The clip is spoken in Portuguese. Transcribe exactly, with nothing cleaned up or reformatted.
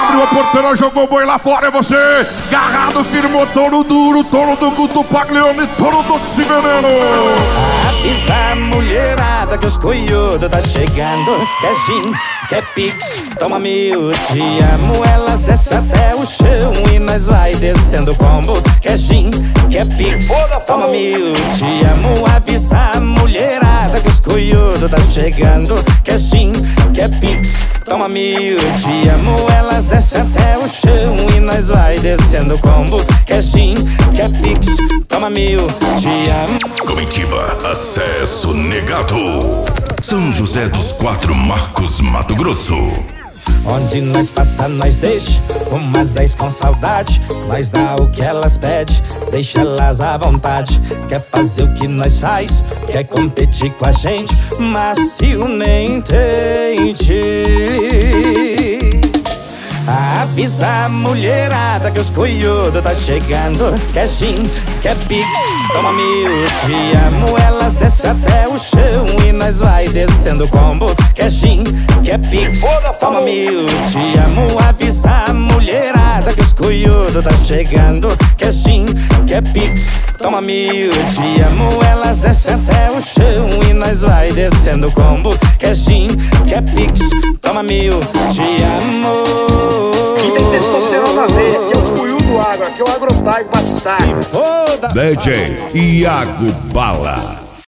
abriu a porteira, jogou o boi lá fora, é você. Garrado, firmou, touro duro, touro do Guto Paglione, touro do Veneno. Avisa a mulherada que os coiudos tá chegando. Quer gin, quer pix, toma mil, te amo. Elas descem até o chão e nós vai descendo o combo. Quer gin, quer pix, toma mil, te amo. Avisa a mulherada que os coiudos tá chegando. Quer gin, quer pix, toma mil, te amo. Elas descem até o chão e nós vai descendo o combo. Quer gin, quer pix, toma mil, te amo. Comitiva Acesso Negado. São José dos Quatro Marcos, Mato Grosso. Onde nós passa, nós deixa umas dez com saudade. Nós dá o que elas pedem, deixa elas à vontade. Quer fazer o que nós faz, quer competir com a gente, mas se o nem tente. Avisa a mulherada que os coiudos tá chegando. Quer gin, quer pix, toma mil, te amo. Elas descem até o chão e nós vai descendo o combo. Quer gin, quer pix, toma mil, te amo. Avisa a mulherada que os coiudos tá chegando. Quer gin, quer pix, toma mil, te amo. Elas descem até o chão e nós vai descendo o combo. Quer gin, quer pix, toma mil, te amo. Quem tem testosterona verde, aqui é o Cuiú do Agro, aqui é o Agrotype Batistar. D J Iago Bala.